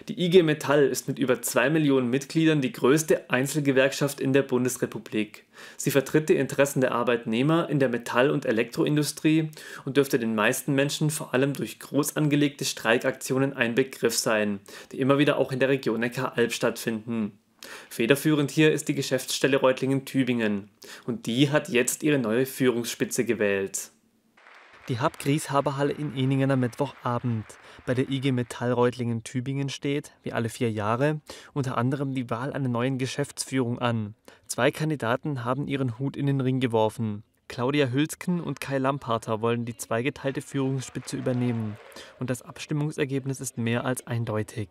Die IG Metall ist mit über 2 Millionen Mitgliedern die größte Einzelgewerkschaft in der Bundesrepublik. Sie vertritt die Interessen der Arbeitnehmer in der Metall- und Elektroindustrie und dürfte den meisten Menschen vor allem durch groß angelegte Streikaktionen ein Begriff sein, die immer wieder auch in der Region Neckar-Alb stattfinden. Federführend hier ist die Geschäftsstelle Reutlingen-Tübingen und die hat jetzt ihre neue Führungsspitze gewählt. Die Hab-Grieshaber-Halle in Eningen am Mittwochabend. Bei der IG Metall Reutlingen-Tübingen steht, wie alle 4 Jahre, unter anderem die Wahl einer neuen Geschäftsführung an. 2 Kandidaten haben ihren Hut in den Ring geworfen. Claudia Hülsken und Kai Lamparter wollen die zweigeteilte Führungsspitze übernehmen. Und das Abstimmungsergebnis ist mehr als eindeutig.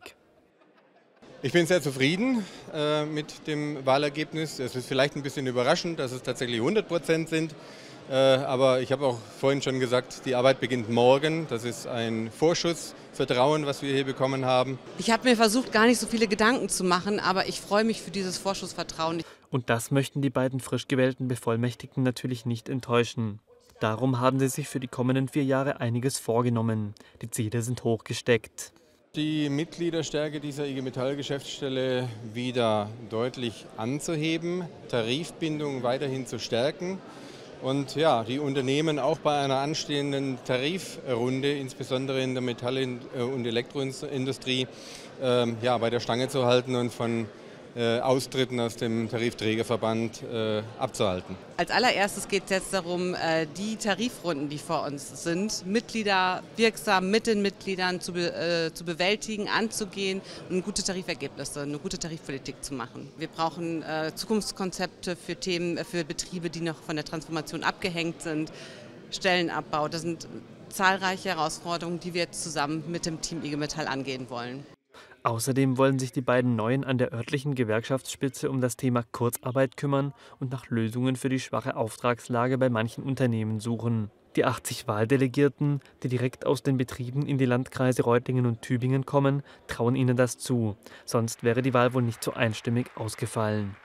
Ich bin sehr zufrieden mit dem Wahlergebnis. Es ist vielleicht ein bisschen überraschend, dass es tatsächlich 100% sind. Aber ich habe auch vorhin schon gesagt, die Arbeit beginnt morgen. Das ist ein Vorschussvertrauen, was wir hier bekommen haben. Ich habe mir versucht, gar nicht so viele Gedanken zu machen, aber ich freue mich für dieses Vorschussvertrauen. Und das möchten die beiden frisch gewählten Bevollmächtigten natürlich nicht enttäuschen. Darum haben sie sich für die kommenden 4 Jahre einiges vorgenommen. Die Ziele sind hoch gesteckt. Die Mitgliederstärke dieser IG Metall Geschäftsstelle wieder deutlich anzuheben, Tarifbindung weiterhin zu stärken und ja, die Unternehmen auch bei einer anstehenden Tarifrunde, insbesondere in der Metall- und Elektroindustrie, bei der Stange zu halten und von Austritten aus dem Tarifträgerverband abzuhalten. Als allererstes geht es jetzt darum, die Tarifrunden, die vor uns sind, Mitglieder wirksam mit den Mitgliedern zu bewältigen, anzugehen und gute Tarifergebnisse, eine gute Tarifpolitik zu machen. Wir brauchen Zukunftskonzepte für Themen, für Betriebe, die noch von der Transformation abgehängt sind, Stellenabbau. Das sind zahlreiche Herausforderungen, die wir jetzt zusammen mit dem Team IG Metall angehen wollen. Außerdem wollen sich die beiden Neuen an der örtlichen Gewerkschaftsspitze um das Thema Kurzarbeit kümmern und nach Lösungen für die schwache Auftragslage bei manchen Unternehmen suchen. Die 80 Wahldelegierten, die direkt aus den Betrieben in die Landkreise Reutlingen und Tübingen kommen, trauen ihnen das zu. Sonst wäre die Wahl wohl nicht so einstimmig ausgefallen.